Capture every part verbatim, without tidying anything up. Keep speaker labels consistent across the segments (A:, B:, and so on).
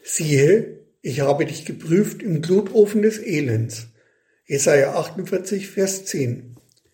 A: Siehe, ich habe dich geprüft im Glutofen des Elends. Jesaja achtundvierzig, Vers zehn.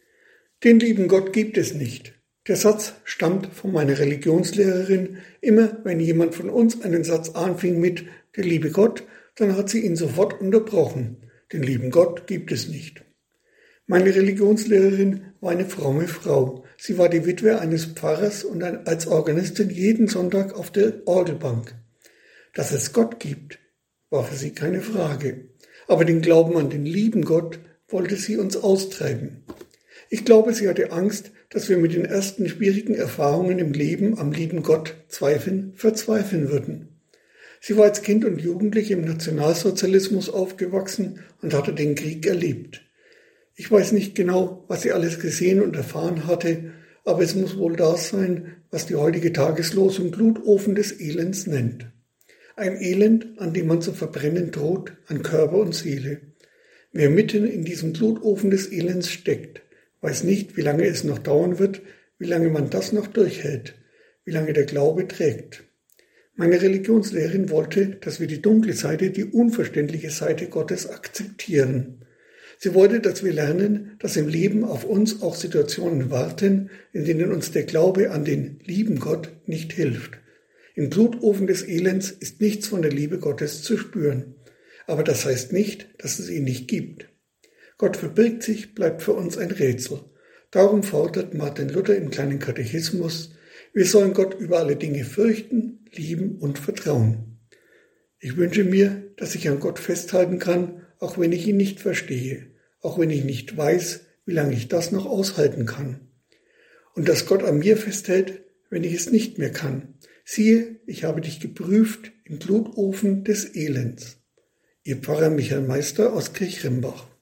A: Den lieben Gott gibt es nicht. Der Satz stammt von meiner Religionslehrerin. Immer wenn jemand von uns einen Satz anfing mit der liebe Gott, dann hat sie ihn sofort unterbrochen. Den lieben Gott gibt es nicht. Meine Religionslehrerin war eine fromme Frau. Sie war die Witwe eines Pfarrers und als Organistin jeden Sonntag auf der Orgelbank. Dass es Gott gibt, war für sie keine Frage. Aber den Glauben an den lieben Gott wollte sie uns austreiben. Ich glaube, sie hatte Angst, dass wir mit den ersten schwierigen Erfahrungen im Leben am lieben Gott zweifeln, verzweifeln würden. Sie war als Kind und Jugendliche im Nationalsozialismus aufgewachsen und hatte den Krieg erlebt. Ich weiß nicht genau, was sie alles gesehen und erfahren hatte, aber es muss wohl das sein, was die heutige Tageslosung Glutofen des Elends nennt. Ein Elend, an dem man zu verbrennen droht, an Körper und Seele. Wer mitten in diesem Glutofen des Elends steckt, weiß nicht, wie lange es noch dauern wird, wie lange man das noch durchhält, wie lange der Glaube trägt. Meine Religionslehrerin wollte, dass wir die dunkle Seite, die unverständliche Seite Gottes akzeptieren. Sie wollte, dass wir lernen, dass im Leben auf uns auch Situationen warten, in denen uns der Glaube an den lieben Gott nicht hilft. Im Glutofen des Elends ist nichts von der Liebe Gottes zu spüren. Aber das heißt nicht, dass es ihn nicht gibt. Gott verbirgt sich, bleibt für uns ein Rätsel. Darum fordert Martin Luther im kleinen Katechismus, wir sollen Gott über alle Dinge fürchten, lieben und vertrauen. Ich wünsche mir, dass ich an Gott festhalten kann, auch wenn ich ihn nicht verstehe, auch wenn ich nicht weiß, wie lange ich das noch aushalten kann. Und dass Gott an mir festhält, wenn ich es nicht mehr kann. Siehe, ich habe dich geprüft im Glutofen des Elends. Ihr Pfarrer Michael Meister aus Kirchrimbach.